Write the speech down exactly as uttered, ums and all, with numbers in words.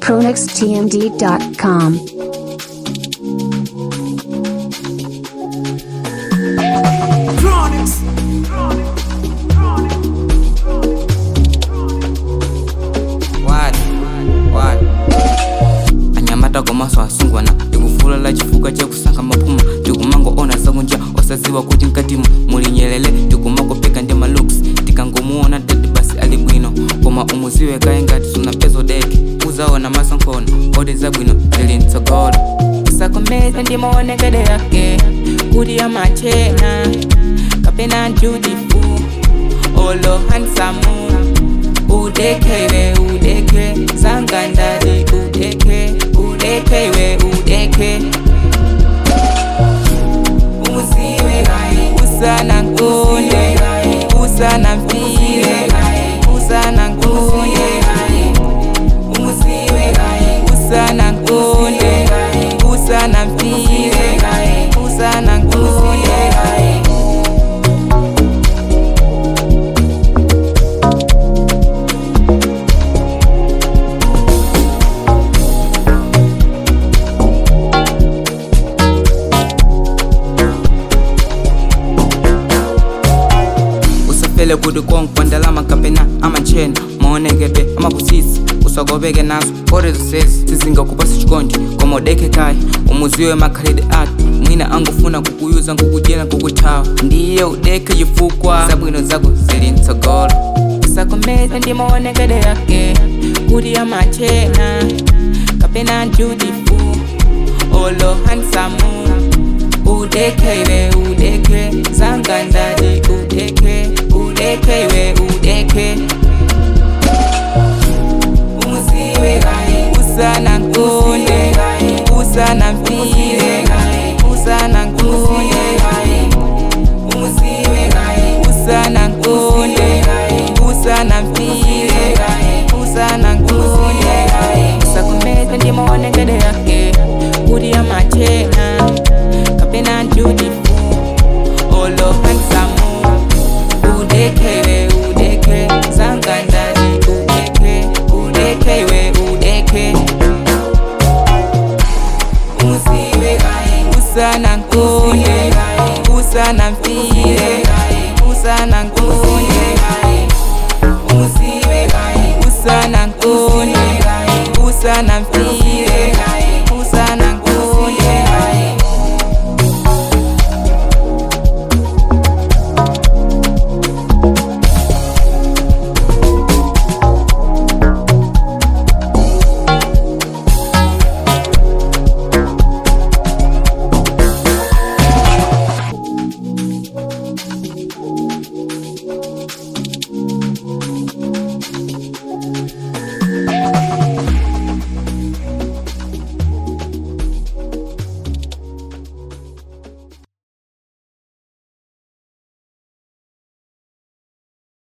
chronix t m d dot com. Maso asungwana ndikufula la chifuka chakusanga mapuma ndikumango ona zakunja osaziwa kuti mkatimu muli nyelele ndikumangopeka ndi malooks tikangomuona dede basi ali bwino koma umuziwe kaye ngati suna pezo deke uzaona masankhona odi zabwino zili mtsogolo usakomeze ndimaonekede yake kuti amachena kapena beautiful olo handsome udekewe udeke zangandali udeke udeke we udeke umuziwe usana nkonde usana mfire usana nkonde umuziwe usana nkonde usana mfire usana nkonde Pele kudu kong pandalama kapena ama chen maonegebe ama kusisi usagobeke nazo kore zosesi sizinga kupasa chikondi komodeke kai umuziwe makalede art mwina angufuna kukuyuza nkukujela nkukutawa ndiye udeke yifukwa zabwino zako zili mtsogolo usakomeze ndi maonegede yake kuti amachena kapena beautiful olo handsome udeke we udeke zangandali udeke udeke we udeke umuziwe usana nkonde usana mfire usana nkonde umuziwe usana nkonde usana mfire usana nkonde usakomeze ndimaonekede yake kuti amachena kapena beautiful olo handsome udeke we udeke zangandali udeke udeke we udeke umuziwe usana nkonde usana mfire usana nkonde umuziwe usana nkonde usana mfire